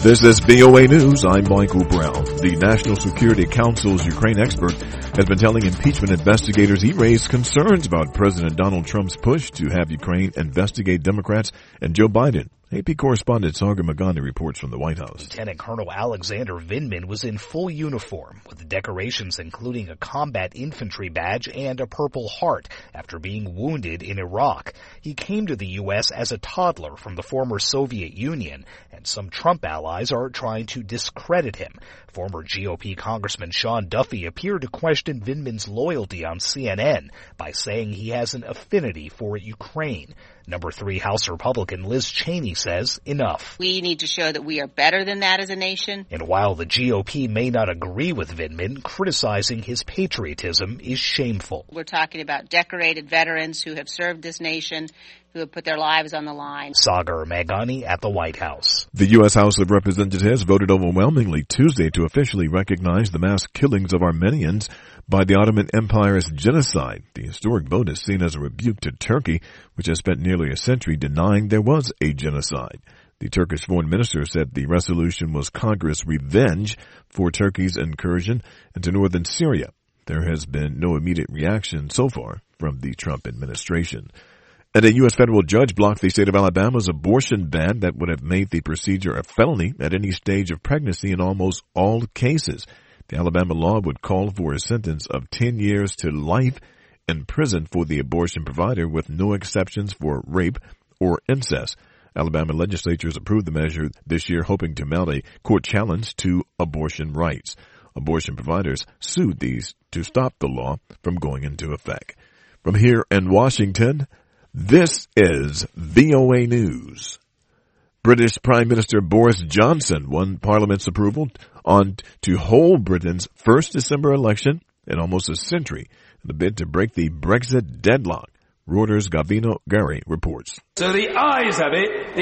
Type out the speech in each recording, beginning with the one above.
This is VOA News. I'm Michael Brown. The National Security Council's Ukraine expert has been telling impeachment investigators he raised concerns about President Donald Trump's push to have Ukraine investigate Democrats and Joe Biden. AP correspondent Sagar Magani reports from the White House. Lieutenant Colonel Alexander Vindman was in full uniform with decorations including a combat infantry badge and a Purple Heart after being wounded in Iraq. He came to the U.S. as a toddler from the former Soviet Union, and some Trump allies are trying to discredit him. Former GOP Congressman Sean Duffy appeared to question Vindman's loyalty on CNN by saying he has an affinity for Ukraine. Number 3 House Republican Liz Cheney says enough. We need to show that we are better than that as a nation. And while the GOP may not agree with Vindman, criticizing his patriotism is shameful. We're talking about decorated veterans who have served this nation, who have put their lives on the line. Sagar Magani at the White House. The U.S. House of Representatives voted overwhelmingly Tuesday to officially recognize the mass killings of Armenians by the Ottoman Empire's genocide. The historic vote is seen as a rebuke to Turkey, which has spent nearly a century denying there was a genocide. The Turkish foreign minister said the resolution was Congress' revenge for Turkey's incursion into northern Syria. There has been no immediate reaction so far from the Trump administration. And a U.S. federal judge blocked the state of Alabama's abortion ban that would have made the procedure a felony at any stage of pregnancy in almost all cases. The Alabama law would call for a sentence of 10 years to life in prison for the abortion provider with no exceptions for rape or incest. Alabama legislatures approved the measure this year, hoping to mount a court challenge to abortion rights. Abortion providers sued these to stop the law from going into effect. From here in Washington, this is VOA News. British Prime Minister Boris Johnson won Parliament's approval to hold Britain's first December election in almost a century in a bid to break the Brexit deadlock. Reuters' Gavino Gary reports. So the ayes have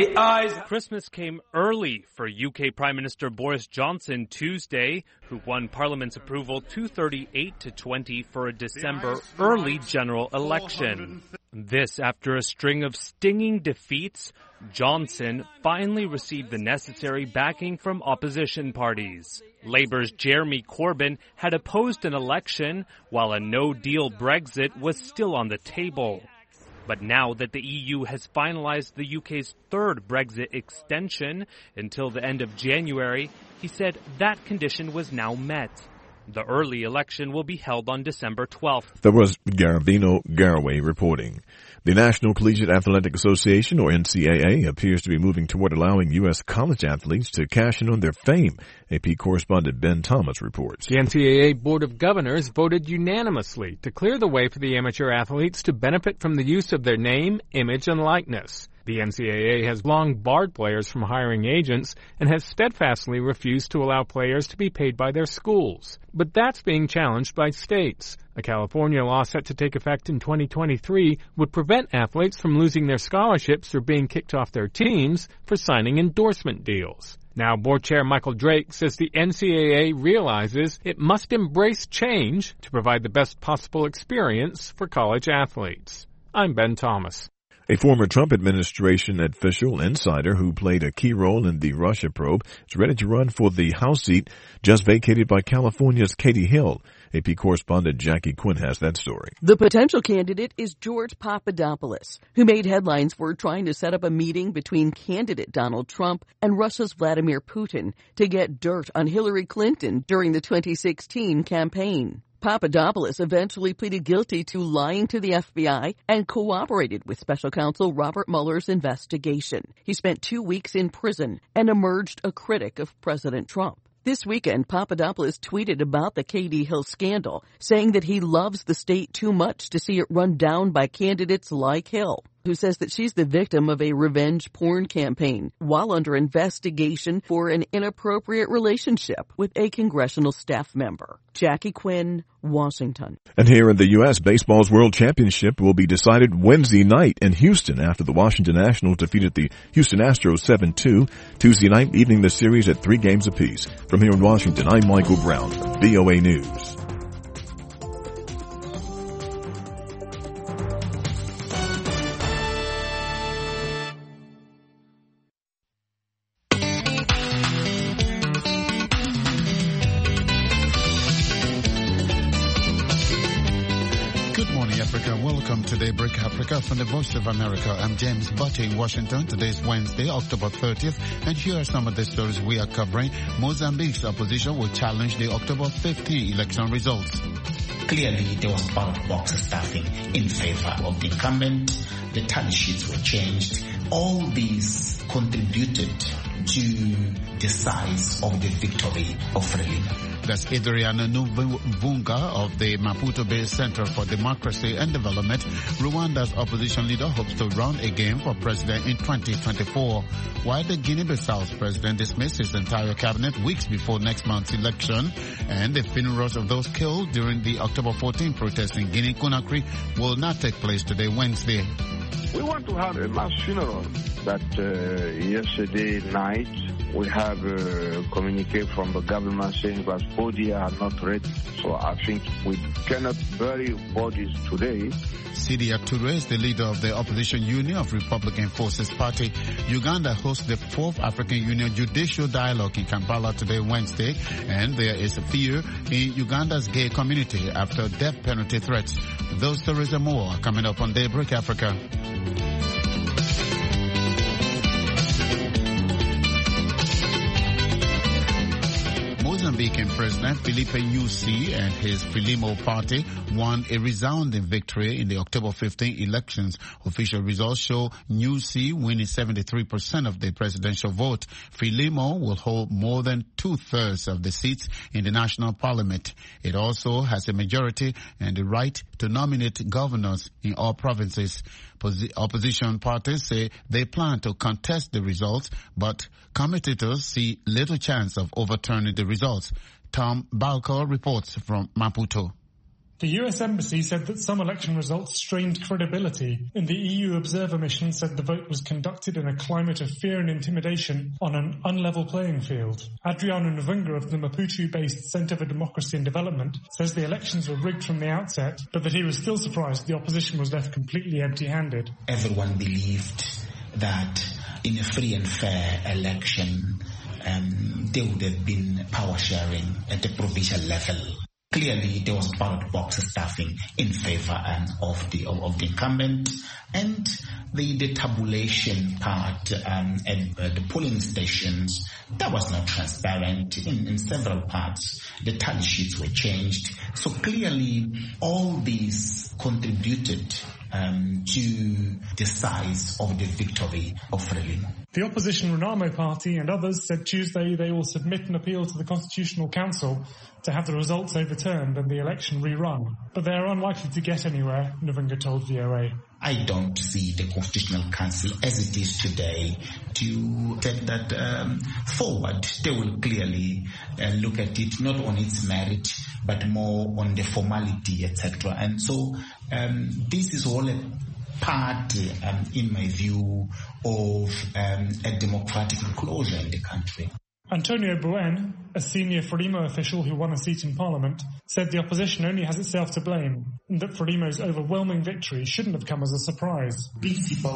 it. Christmas came early for UK Prime Minister Boris Johnson Tuesday, who won Parliament's approval 238 to 20 for a December early general election. This after a string of stinging defeats. Johnson finally received the necessary backing from opposition parties. Labour's Jeremy Corbyn had opposed an election, while a no-deal Brexit was still on the table. But now that the EU has finalized the UK's third Brexit extension until the end of January, he said that condition was now met. The early election will be held on December 12th. That was Gavino Garaway reporting. The National Collegiate Athletic Association, or NCAA, appears to be moving toward allowing U.S. college athletes to cash in on their fame. AP correspondent Ben Thomas reports. The NCAA Board of Governors voted unanimously to clear the way for the amateur athletes to benefit from the use of their name, image, and likeness. The NCAA has long barred players from hiring agents and has steadfastly refused to allow players to be paid by their schools. But that's being challenged by states. A California law set to take effect in 2023 would prevent athletes from losing their scholarships or being kicked off their teams for signing endorsement deals. Now, Board Chair Michael Drake says the NCAA realizes it must embrace change to provide the best possible experience for college athletes. I'm Ben Thomas. A former Trump administration official insider who played a key role in the Russia probe is ready to run for the House seat just vacated by California's Katie Hill. AP correspondent Jackie Quinn has that story. The potential candidate is George Papadopoulos, who made headlines for trying to set up a meeting between candidate Donald Trump and Russia's Vladimir Putin to get dirt on Hillary Clinton during the 2016 campaign. Papadopoulos eventually pleaded guilty to lying to the FBI and cooperated with special counsel Robert Mueller's investigation. He spent 2 weeks in prison and emerged a critic of President Trump. This weekend, Papadopoulos tweeted about the Katie Hill scandal, saying that he loves the state too much to see it run down by candidates like Hill, who says that she's the victim of a revenge porn campaign while under investigation for an inappropriate relationship with a congressional staff member. Jackie Quinn, Washington. And here in the U.S., baseball's World Championship will be decided Wednesday night in Houston after the Washington Nationals defeated the Houston Astros 7-2. Tuesday night, evening the series at 3 games apiece. From here in Washington, I'm Michael Brown for VOA News. Welcome to Daybreak Africa from the Voice of America. I'm James Butte in Washington. Today is Wednesday, October 30th, and here are some of the stories we are covering. Mozambique's opposition will challenge the October 15 election results. Clearly, there was ballot box stuffing in favor of the incumbent. The tally sheets were changed. All these contributed to the size of the victory of Frelimo. That's Adriana Nuvunga of the Maputo-based Center for Democracy and Development. Rwanda's opposition leader hopes to run again for president in 2024, while the Guinea-Bissau's president dismissed his entire cabinet weeks before next month's election. And the funerals of those killed during the October 14 protests in Guinea-Conakry will not take place today, Wednesday. We want to have a mass funeral, but yesterday night we have a communique from the government saying that bodies are not ready. So I think we cannot bury bodies today. Sidia Toure is the leader of the opposition union of Republican Forces Party. Uganda hosts the 4th African Union Judicial Dialogue in Kampala today, Wednesday, and there is fear in Uganda's gay community after death penalty threats. Those stories and more are coming up on Daybreak Africa. Mozambican President Filipe Nyusi and his Frelimo party won a resounding victory in the October 15 elections. Official results show Nyusi winning 73% of the presidential vote. Frelimo will hold more than 2/3 of the seats in the national parliament. It also has a majority and the right to nominate governors in all provinces. Opposition parties say they plan to contest the results, but commentators see little chance of overturning the results. Tom Balco reports from Maputo. The US Embassy said that some election results strained credibility, and the EU observer mission said the vote was conducted in a climate of fear and intimidation on an unlevel playing field. Adriano Nvunga of the Maputo-based Center for Democracy and Development says the elections were rigged from the outset, but that he was still surprised the opposition was left completely empty-handed. Everyone believed that in a free and fair election, there would have been power sharing at the provincial level. Clearly, there was ballot box stuffing in favor of the incumbent, and the tabulation part at the polling stations, that was not transparent. In several parts, the tally sheets were changed. So clearly, all these contributed to the size of the victory of Frelimo. The opposition Renamo Party and others said Tuesday they will submit an appeal to the Constitutional Council to have the results overturned and the election rerun. But they are unlikely to get anywhere, Nvunga told VOA. I don't see the Constitutional Council as it is today to take that forward. They will clearly look at it not on its merit, but more on the formality, etc. And so this is all a part, in my view, of a democratic closure in the country. Antonio Buen, a senior Frelimo official who won a seat in Parliament, said the opposition only has itself to blame and that Frelimo's overwhelming victory shouldn't have come as a surprise. The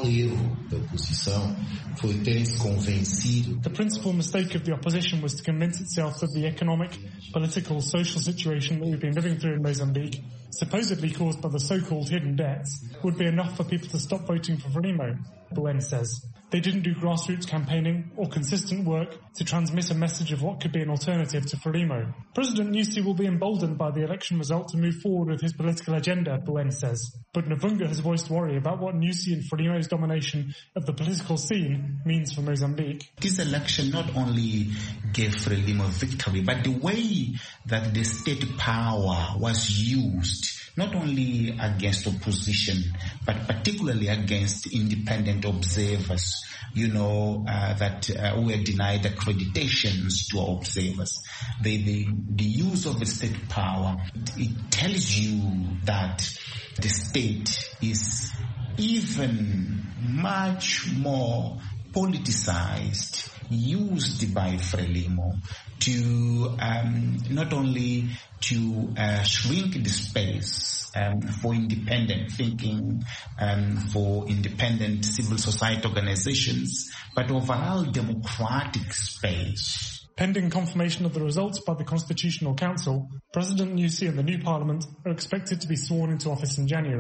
principal mistake of the opposition was to convince itself that the economic, political, social situation that we've been living through in Mozambique, supposedly caused by the so-called hidden debts, would be enough for people to stop voting for Frelimo, Buen says. They didn't do grassroots campaigning or consistent work to transmit a message of what could be an alternative to Frelimo. President Nyusi will be emboldened by the election result to move forward with his political agenda, Buen says. But Nvunga has voiced worry about what Nyusi and Frelimo's domination of the political scene means for Mozambique. This election not only gave Frelimo victory, but the way that the state power was used, not only against opposition, but particularly against independent observers, that were denied accreditations to our observers. The use of the state power, it tells you that the state is even much more politicized, used by Frelimo to not only to shrink the space for independent thinking, for independent civil society organizations, but overall democratic space. Pending confirmation of the results by the Constitutional Council, President Nyusi and the new parliament are expected to be sworn into office in January.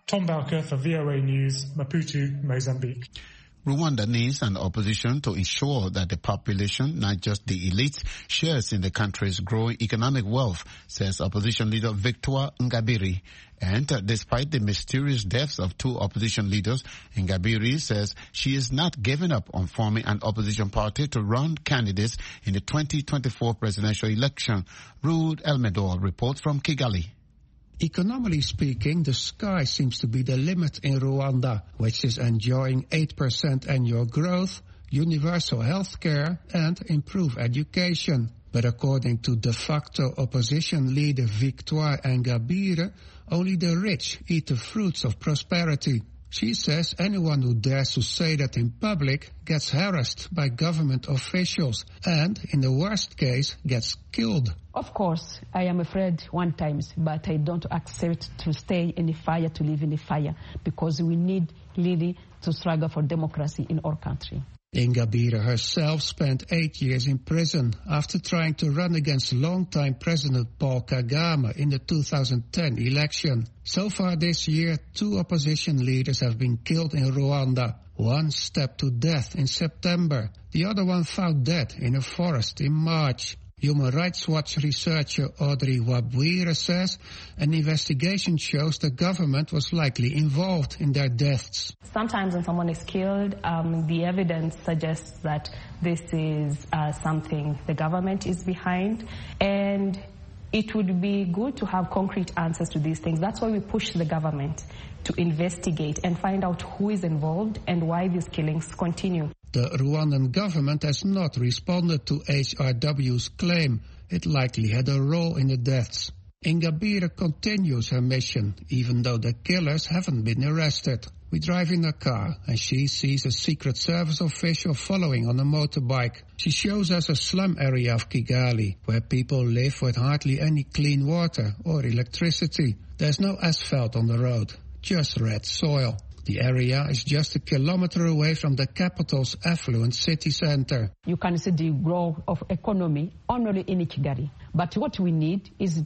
Tom Bowker for VOA News, Maputo, Mozambique. Rwanda needs an opposition to ensure that the population, not just the elite, shares in the country's growing economic wealth, says opposition leader Victoire Ingabire. And despite the mysterious deaths of two opposition leaders, Ingabire says she is not giving up on forming an opposition party to run candidates in the 2024 presidential election. Ruud Elmedor reports from Kigali. Economically speaking, the sky seems to be the limit in Rwanda, which is enjoying 8% annual growth, universal health care and improved education. But according to de facto opposition leader Victoire Ingabire, only the rich eat the fruits of prosperity. She says anyone who dares to say that in public gets harassed by government officials and, in the worst case, gets killed. Of course, I am afraid one times, but I don't accept to stay in the fire, to live in the fire, because we need really to struggle for democracy in our country. Ingabire herself spent 8 years in prison after trying to run against longtime President Paul Kagame in the 2010 election. So far this year, 2 opposition leaders have been killed in Rwanda. One stepped to death in September. The other one found dead in a forest in March. Human Rights Watch researcher Audrey Wabwire says an investigation shows the government was likely involved in their deaths. Sometimes when someone is killed, the evidence suggests that this is something the government is behind, and it would be good to have concrete answers to these things. That's why we push the government to investigate and find out who is involved and why these killings continue. The Rwandan government has not responded to HRW's claim it likely had a role in the deaths. Ingabire continues her mission, even though the killers haven't been arrested. We drive in a car and she sees a Secret Service official following on a motorbike. She shows us a slum area of Kigali, where people live with hardly any clean water or electricity. There's no asphalt on the road, just red soil. The area is just 1 kilometer away from the capital's affluent city center. You can see the growth of economy only in Kigali. But what we need is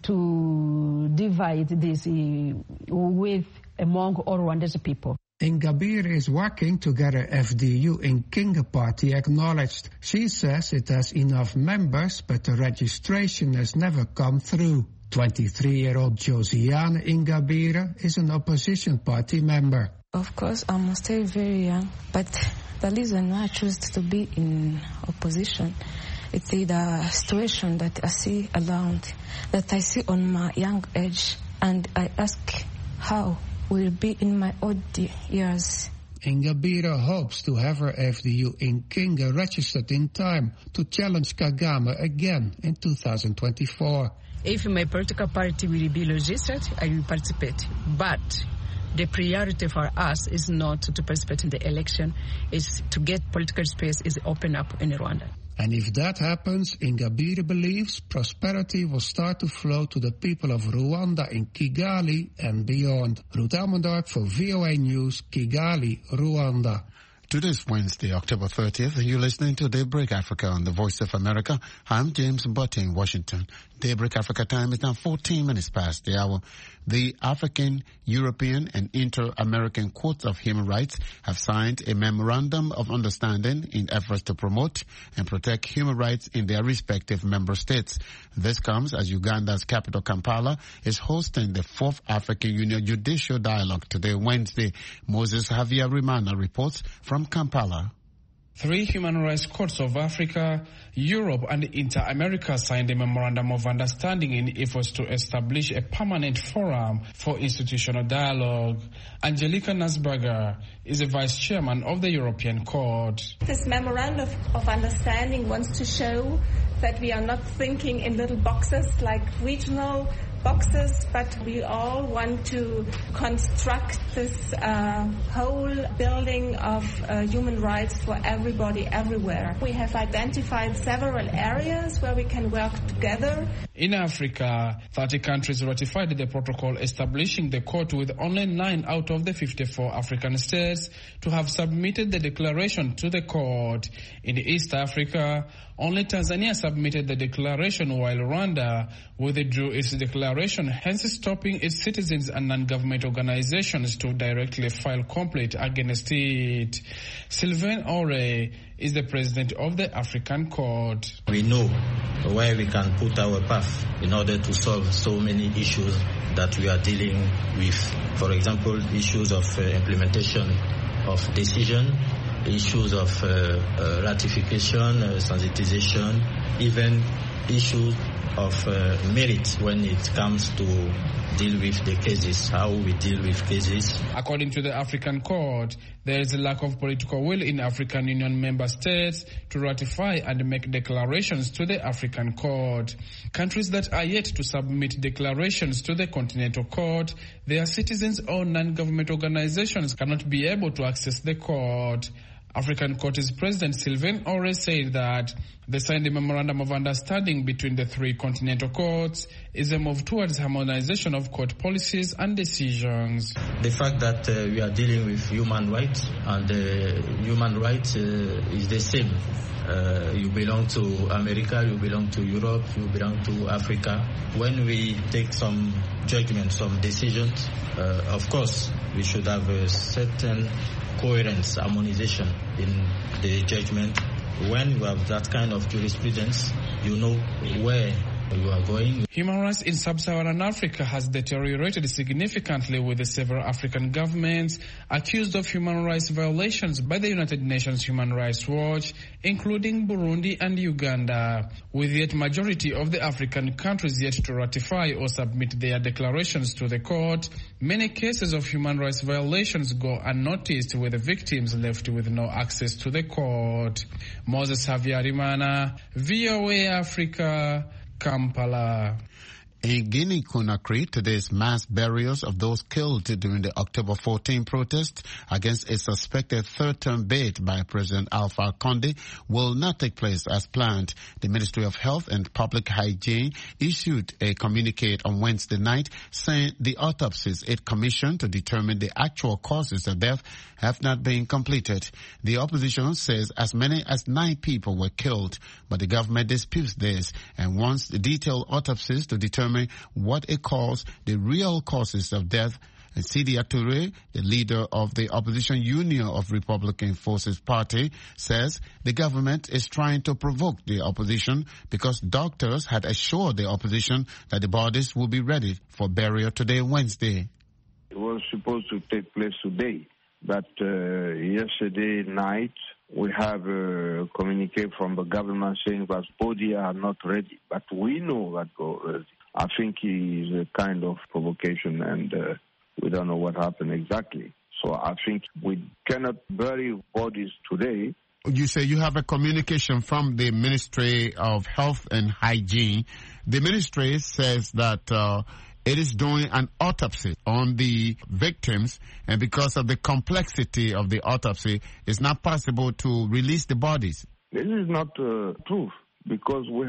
to divide this with among all Rwandese people. Ingabire is working to get her FDU in Kinga party acknowledged. She says it has enough members, but the registration has never come through. 23-year-old Josiane Ingabire is an opposition party member. Of course, I'm still very young, but the reason why I choose to be in opposition, it's the situation that I see around, that I see on my young age, and I ask how will be in my old years. Ingabire hopes to have her FDU in Kinga registered in time to challenge Kagame again in 2024. If my political party will be registered, I will participate. But the priority for us is not to participate in the election, is to get political space is open up in Rwanda. And if that happens, Ingabire believes prosperity will start to flow to the people of Rwanda in Kigali and beyond. Ruud Elmedor for VOA News, Kigali, Rwanda. Today is Wednesday, October 30th, and you're listening to Daybreak Africa on the Voice of America. I'm James Mbote in Washington. Daybreak Africa time is now 14 minutes past the hour. The African, European, and Inter-American Courts of Human Rights have signed a memorandum of understanding in efforts to promote and protect human rights in their respective member states. This comes as Uganda's capital, Kampala, is hosting the 4th African Union Judicial Dialogue today, Wednesday. Moses Javier Rimana reports from Kampala. 3 human rights courts of Africa, Europe, and Inter-America signed a memorandum of understanding in efforts to establish a permanent forum for institutional dialogue. Angelika Nasberger is the vice chairman of the European Court. This memorandum of understanding wants to show that we are not thinking in little boxes like regional boxes, but we all want to construct this whole building of human rights for everybody, everywhere. We have identified several areas where we can work together. In Africa, 30 countries ratified the protocol establishing the court, with only 9 out of the 54 African states to have submitted the declaration to the court. In East Africa, only Tanzania submitted the declaration, while Rwanda withdrew its declaration declaration, hence stopping its citizens and non-government organizations to directly file complaint against it. Sylvain Ore is the president of the African Court. We know where we can put our path in order to solve so many issues that we are dealing with. For example, issues of implementation of decision, issues of ratification, sensitization, even issues of merit when it comes to deal with the cases, how we deal with cases. According to the African Court, there is a lack of political will in African Union member states to ratify and make declarations to the African Court. Countries that are yet to submit declarations to the Continental Court, their citizens or non-government organizations cannot be able to access the court. African Court's President Sylvain Ore said that the signed memorandum of understanding between the three continental courts is a move towards harmonization of court policies and decisions. The fact that we are dealing with human rights, and human rights is the same. You belong to America, you belong to Europe, you belong to Africa. When we take some judgments, some decisions, of course, we should have a certain coherence, harmonization in the judgment. When you have that kind of jurisprudence, you know where you are going. Human rights in sub-Saharan Africa has deteriorated significantly, with the several African governments accused of human rights violations by the United Nations Human Rights Watch, including Burundi and Uganda. With yet majority of the African countries yet to ratify or submit their declarations to the court, many cases of human rights violations go unnoticed, with the victims left with no access to the court. Moses Havyarimana, VOA Africa, Kampala. In Guinea-Conakry, today's mass burials of those killed during the October 14 protest against a suspected third-term bid by President Alpha Condé will not take place as planned. The Ministry of Health and Public Hygiene issued a communique on Wednesday night saying the autopsies it commissioned to determine the actual causes of death have not been completed. The opposition says as many as 9 people were killed, but the government disputes this and wants the detailed autopsies to determine what it calls the real causes of death. And Sidi Touré, the leader of the opposition Union of Republican Forces Party, says the government is trying to provoke the opposition because doctors had assured the opposition that the bodies will be ready for burial today, Wednesday. It was supposed to take place today, but yesterday night we have a communique from the government saying that bodies are not ready, but we know that they're ready. I think it is a kind of provocation, and we don't know what happened exactly. So I think we cannot bury bodies today. You say you have a communication from the Ministry of Health and Hygiene. The ministry says that it is doing an autopsy on the victims, and because of the complexity of the autopsy, it's not possible to release the bodies. This is not proof, because we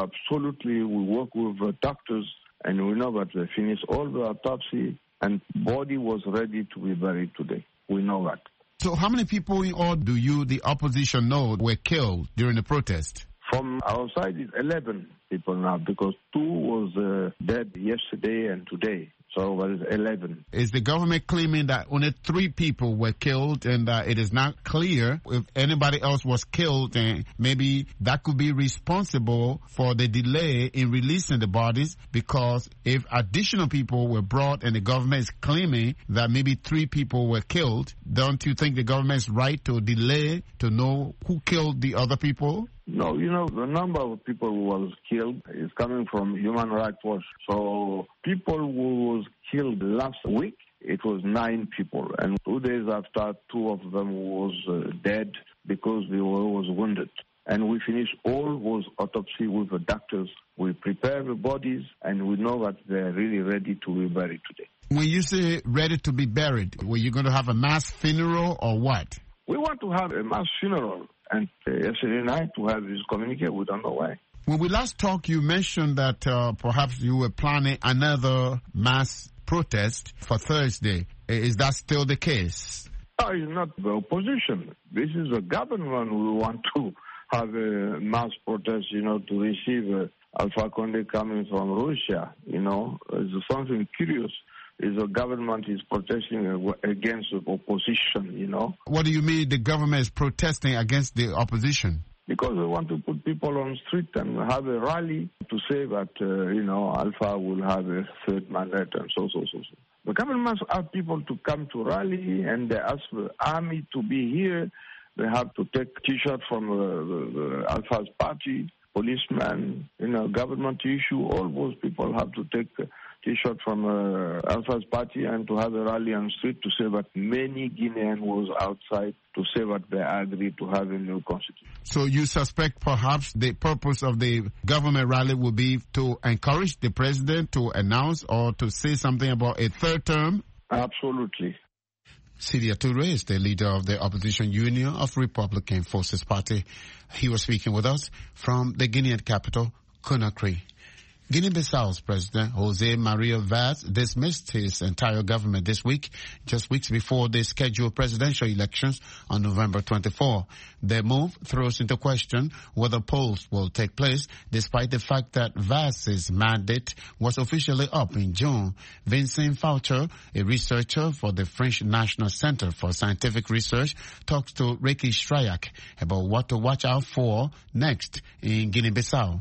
work with doctors, and we know that they finished all the autopsy, and body was ready to be buried today. We know that. So how many people do you, the opposition, know were killed during the protest? From our side, it's 11 people now, because 2 was dead yesterday and today. So that is 11. Is the government claiming that only 3 people were killed, and it is not clear if anybody else was killed, and maybe that could be responsible for the delay in releasing the bodies? Because if additional people were brought and the government is claiming that maybe 3 people were killed, don't you think the government is right to delay to know who killed the other people? No, the number of people who was killed is coming from Human Rights Watch. So people who was killed last week, it was 9 people. And 2 days after, 2 of them was dead because they was wounded. And we finished all those autopsy with the doctors. We prepare the bodies, and we know that they're really ready to be buried today. When you say ready to be buried, were you going to have a mass funeral or what? We want to have a mass funeral. And yesterday night we have this communique. We don't know why. When we last talked, you mentioned that perhaps you were planning another mass protest for Thursday. Is that still the case? No, it's not the opposition. This is the government who want to have a mass protest, to receive Alpha Conde coming from Russia, is something curious. Is the government is protesting against the opposition, What do you mean the government is protesting against the opposition? Because they want to put people on the street and have a rally to say that, Alpha will have a third mandate and so. The government must ask people to come to rally, and they ask the army to be here. They have to take T-shirt from the Alpha's party, policemen, government issue. All those people have to take T-shirt from Alpha's party and to have a rally on the street to say that many Guineans was outside to say that they agree to have a new constitution. So you suspect perhaps the purpose of the government rally will be to encourage the president to announce or to say something about a third term? Absolutely. Sidia Toure is the leader of the opposition Union of Republican Forces Party. He was speaking with us from the Guinean capital, Conakry. Guinea-Bissau's President Jose Maria Vaz dismissed his entire government this week, just weeks before the scheduled presidential elections on November 24. Their move throws into question whether polls will take place, despite the fact that Vaz's mandate was officially up in June. Vincent Faucher, a researcher for the French National Center for Scientific Research, talks to Ricky Strayak about what to watch out for next in Guinea-Bissau.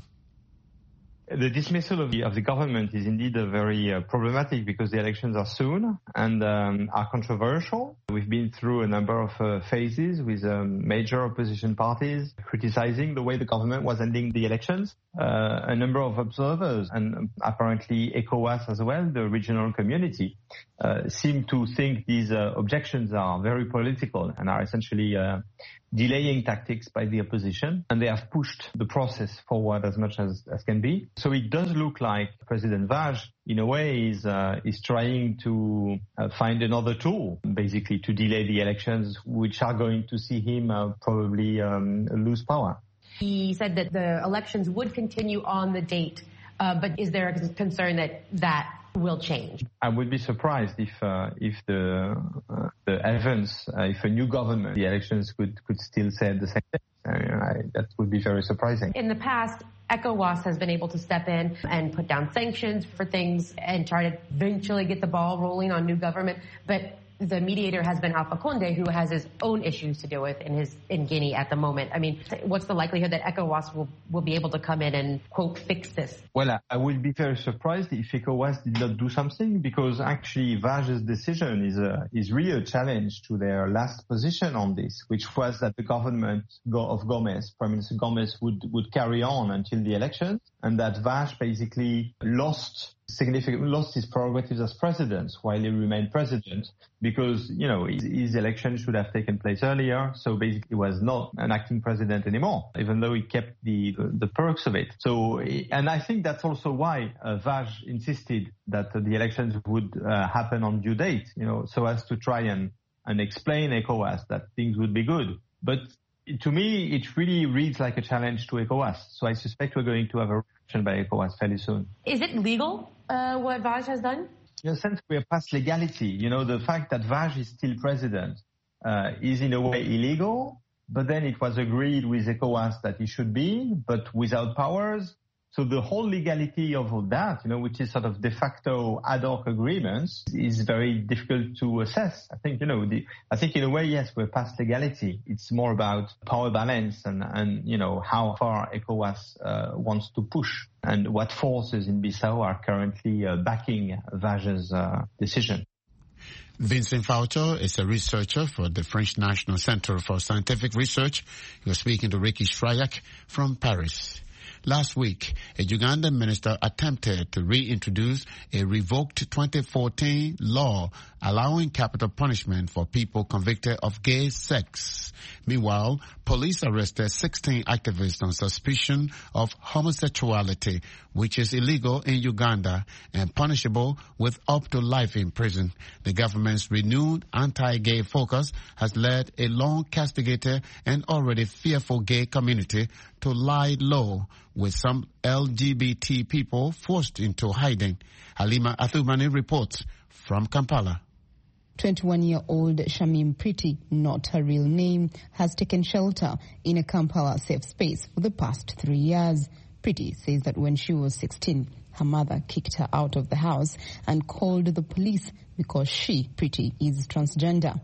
The dismissal of the government is indeed very problematic because the elections are soon and are controversial. We've been through a number of phases with major opposition parties criticizing the way the government was ending the elections. A number of observers and apparently ECOWAS as well, the regional community, seem to think these objections are very political and are essentially delaying tactics by the opposition, and they have pushed the process forward as much as can be. So it does look like President Vaz, in a way, is trying to find another tool, basically, to delay the elections, which are going to see him probably lose power. He said that the elections would continue on the date, but is there a concern that will change? I would be surprised if the events, if a new government, the elections could still say the same thing. That would be very surprising. In the past, ECOWAS has been able to step in and put down sanctions for things and try to eventually get the ball rolling on new government, but the mediator has been Alpha Conde, who has his own issues to deal with in Guinea at the moment. I mean, what's the likelihood that ECOWAS will be able to come in and, quote, fix this? Well, I would be very surprised if ECOWAS did not do something, because actually Vaz's decision is really a challenge to their last position on this, which was that the government of Gomez, Prime Minister Gomez, would carry on until the election, and that Vaz basically lost his prerogatives as president while he remained president, because, his election should have taken place earlier. So basically he was not an acting president anymore, even though he kept the perks of it. So, and I think that's also why Vaz insisted that the elections would happen on due date, so as to try and explain ECOWAS that things would be good. But to me, it really reads like a challenge to ECOWAS. So I suspect we're going to have a reaction by ECOWAS fairly soon. Is it legal, what Vaz has done? In a sense, we are past legality. The fact that Vaz is still president is in a way illegal, but then it was agreed with ECOWAS that he should be, but without powers. So the whole legality of all that, which is sort of de facto ad hoc agreements, is very difficult to assess. I think, I think in a way, yes, we're past legality. It's more about power balance and how far ECOWAS wants to push and what forces in Bissau are currently backing Vaz's decision. Vincent Faucher is a researcher for the French National Center for Scientific Research. He was speaking to Ricky Strayak from Paris. Last week, a Ugandan minister attempted to reintroduce a revoked 2014 law allowing capital punishment for people convicted of gay sex. Meanwhile, police arrested 16 activists on suspicion of homosexuality, which is illegal in Uganda and punishable with up to life in prison. The government's renewed anti-gay focus has led a long-castigated and already fearful gay community to lie low, with some LGBT people forced into hiding. Halima Athumani reports from Kampala. 21-year-old Shamim Priti, not her real name, has taken shelter in a Kampala safe space for the past 3 years. Pretty says that when she was 16, her mother kicked her out of the house and called the police because she, Pretty, is transgender.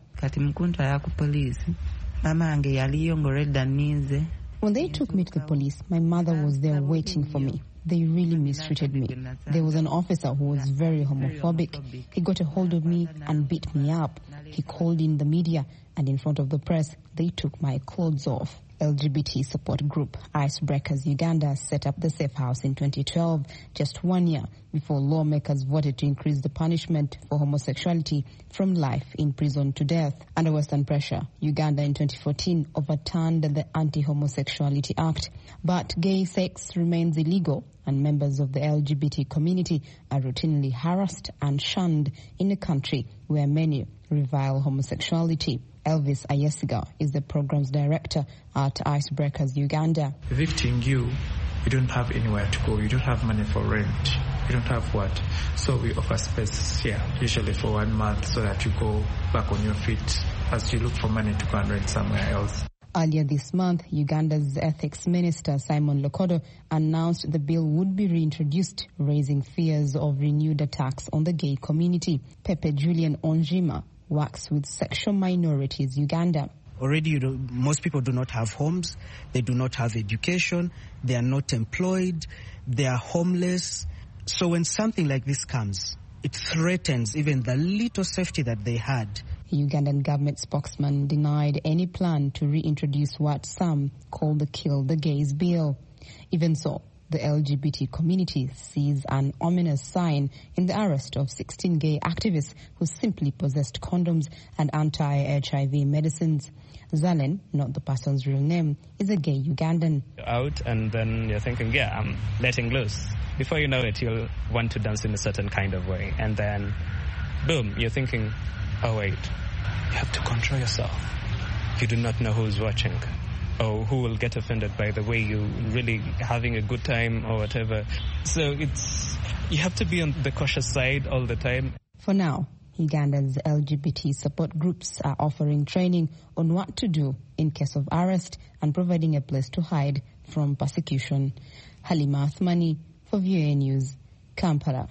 When they took me to the police, my mother was there waiting for me. They really mistreated me. There was an officer who was very homophobic. He got a hold of me and beat me up. He called in the media, and in front of the press, they took my clothes off. LGBT support group Icebreakers Uganda set up the Safe House in 2012, just 1 year before lawmakers voted to increase the punishment for homosexuality from life in prison to death. Under Western pressure, Uganda in 2014 overturned the Anti-Homosexuality Act, but gay sex remains illegal, and members of the LGBT community are routinely harassed and shunned in a country where many revile homosexuality. Elvis Ayesiga is the program's director at Icebreakers Uganda. Evicting you don't have anywhere to go. You don't have money for rent. You don't have what? So we offer space here, usually for 1 month, so that you go back on your feet as you look for money to go and rent somewhere else. Earlier this month, Uganda's ethics minister, Simon Lokodo, announced the bill would be reintroduced, raising fears of renewed attacks on the gay community. Pepe Julian Onjima works with Sexual Minorities Uganda. Already, most people do not have homes, they do not have education, they are not employed, they are homeless. So when something like this comes, it threatens even the little safety that they had. A Ugandan government spokesman denied any plan to reintroduce what some call the Kill the Gays bill. Even so, the LGBT community sees an ominous sign in the arrest of 16 gay activists who simply possessed condoms and anti-HIV medicines. Zalen, not the person's real name, is a gay Ugandan. Out and then you're thinking, yeah, I'm letting loose. Before you know it, you'll want to dance in a certain kind of way. And then, boom, you're thinking, oh wait, you have to control yourself. You do not know who's watching, or who will get offended by the way you're really having a good time or whatever. So you have to be on the cautious side all the time. For now, Uganda's LGBT support groups are offering training on what to do in case of arrest and providing a place to hide from persecution. Halima Athmani for VOA News, Kampala.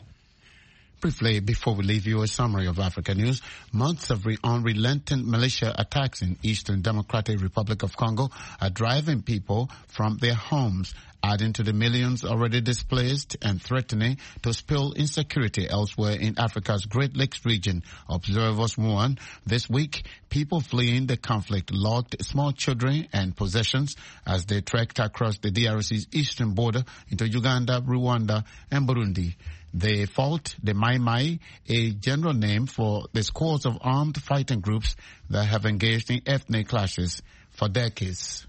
Briefly, before we leave you, a summary of Africa news. Months of unrelenting militia attacks in Eastern Democratic Republic of Congo are driving people from their homes, adding to the millions already displaced and threatening to spill insecurity elsewhere in Africa's Great Lakes region. Observers warn this week people fleeing the conflict logged small children and possessions as they trekked across the DRC's eastern border into Uganda, Rwanda, and Burundi. They fault the Mai Mai, a general name for the scores of armed fighting groups that have engaged in ethnic clashes for decades.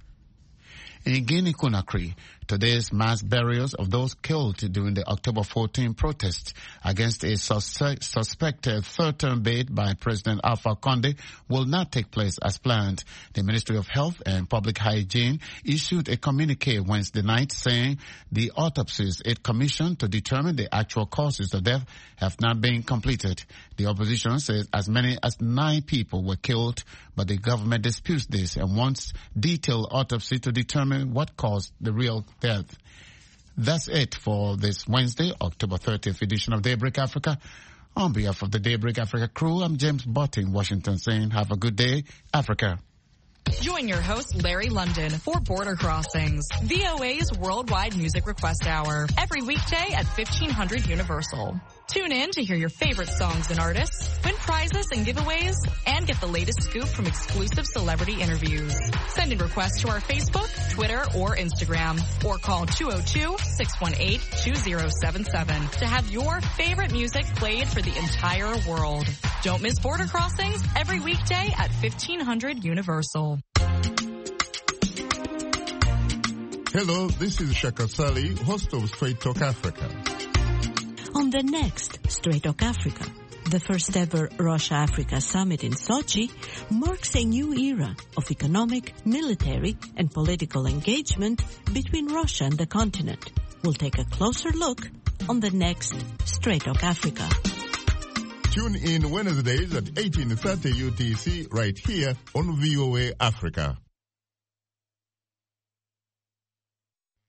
In Guinea-Conakry, today's mass burials of those killed during the October 14 protests against a suspected third-term bid by President Alpha Condé will not take place as planned. The Ministry of Health and Public Hygiene issued a communique Wednesday night saying the autopsies it commissioned to determine the actual causes of death have not been completed. The opposition says as many as 9 people were killed, but the government disputes this and wants detailed autopsy to determine what caused the real death. That's it for this Wednesday, October 30th edition of Daybreak Africa. On behalf of the Daybreak Africa crew, I'm James Bott in Washington saying have a good day, Africa. Join your host, Larry London, for Border Crossings, VOA's worldwide music request hour, every weekday at 1500 Universal. Tune in to hear your favorite songs and artists, win prizes and giveaways, and get the latest scoop from exclusive celebrity interviews. Send in requests to our Facebook, Twitter, or Instagram, or call 202-618-2077 to have your favorite music played for the entire world. Don't miss Border Crossings every weekday at 1500 Universal. Hello, this is Shaka Sali, host of Straight Talk Africa. On the next Straight Talk Africa, the first ever Russia-Africa summit in Sochi marks a new era of economic, military, and political engagement between Russia and the continent. We'll take a closer look on the next Straight Talk Africa. Tune in Wednesdays at 18:30 UTC right here on VOA Africa.